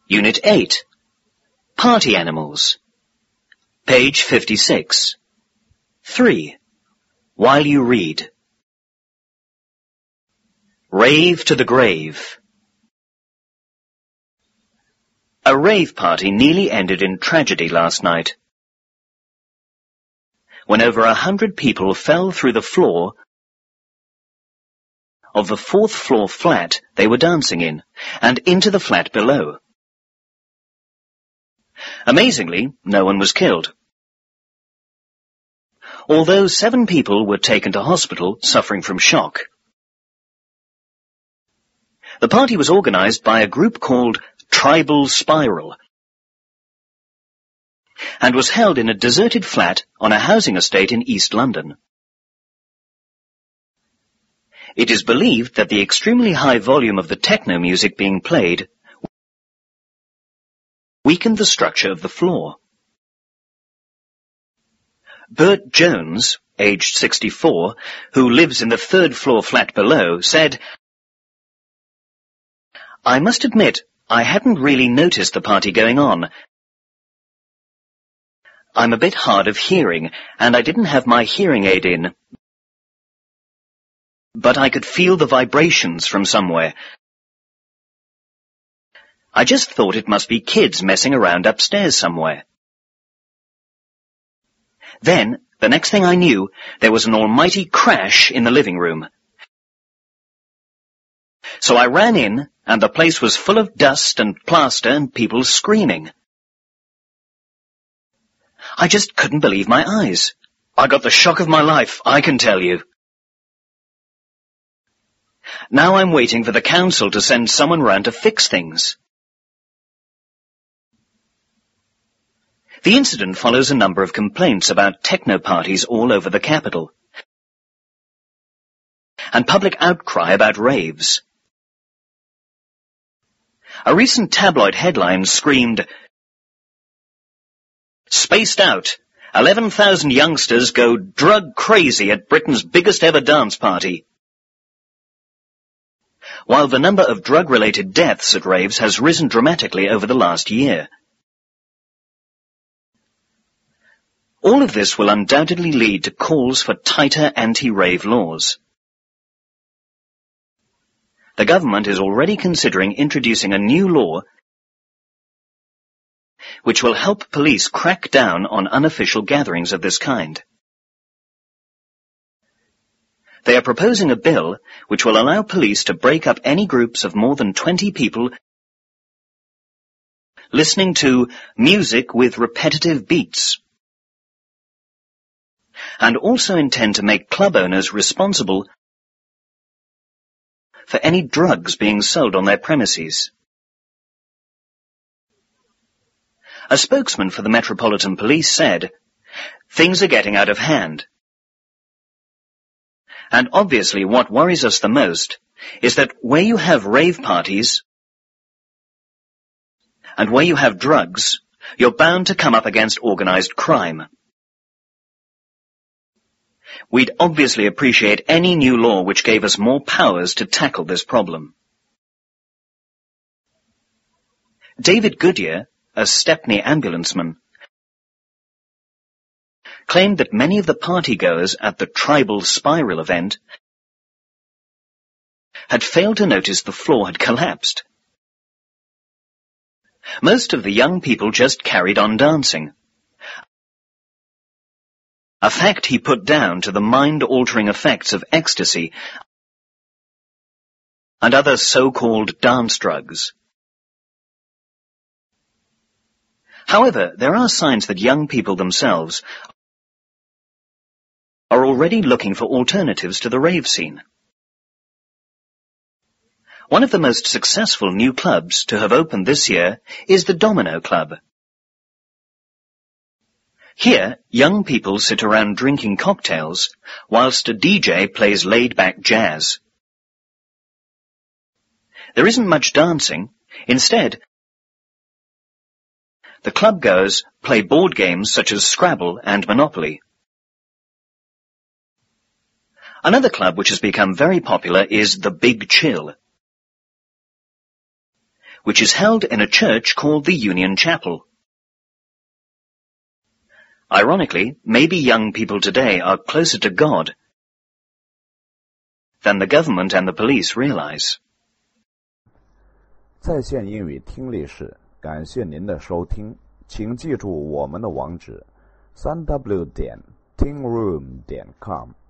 Unit 8. Party Animals. Page 56. 3. While you read. Rave to the grave. A rave party nearly ended in tragedy last night, when over 100 people fell through the floor of the 4th floor flat they were dancing in, and into the flat below. Amazingly, no one was killed, although 7 people were taken to hospital suffering from shock. The party was organized by a group called Tribal Spiral, and was held in a deserted flat on a housing estate in East London. It is believed that the extremely high volume of the techno music being played weakened the structure of the floor. Bert Jones, aged 64, who lives in the 3rd floor flat below, said, "I must admit, I hadn't really noticed the party going on. I'm a bit hard of hearing, and I didn't have my hearing aid in, but I could feel the vibrations from somewhere. I just thought it must be kids messing around upstairs somewhere. Then, the next thing I knew, there was an almighty crash in the living room. So I ran in, and the place was full of dust and plaster and people screaming. I just couldn't believe my eyes. I got the shock of my life, I can tell you. Now I'm waiting for the council to send someone round to fix things." The incident follows a number of complaints about techno parties all over the capital, and public outcry about raves. A recent tabloid headline screamed, "Spaced out, 11,000 youngsters go drug crazy at Britain's biggest ever dance party," while the number of drug-related deaths at raves has risen dramatically over the last year. All of this will undoubtedly lead to calls for tighter anti-rave laws. The government is already considering introducing a new law which will help police crack down on unofficial gatherings of this kind. They are proposing a bill which will allow police to break up any groups of more than 20 people listening to music with repetitive beats, and also intend to make club owners responsible for any drugs being sold on their premises. A spokesman for the Metropolitan Police said, "Things are getting out of hand. And obviously what worries us the most is that where you have rave parties and where you have drugs, you're bound to come up against organized crime. We'd obviously appreciate any new law which gave us more powers to tackle this problem." David Goodyear, a Stepney ambulanceman, claimed that many of the partygoers at the Tribal Spiral event had failed to notice the floor had collapsed. Most of the young people just carried on dancing, a fact he put down to the mind-altering effects of ecstasy and other so-called dance drugs. However, there are signs that young people themselves are already looking for alternatives to the rave scene. One of the most successful new clubs to have opened this year is the Domino Club. Here, young people sit around drinking cocktails, whilst a DJ plays laid-back jazz. There isn't much dancing. Instead, the club-goers play board games such as Scrabble and Monopoly. Another club which has become very popular is the Big Chill, which is held in a church called the Union Chapel. Ironically, maybe young people today are closer to God than the government and the police realize. 在线英语听力室，感谢您的收听，请记住我们的网址：3w.tingroom.com。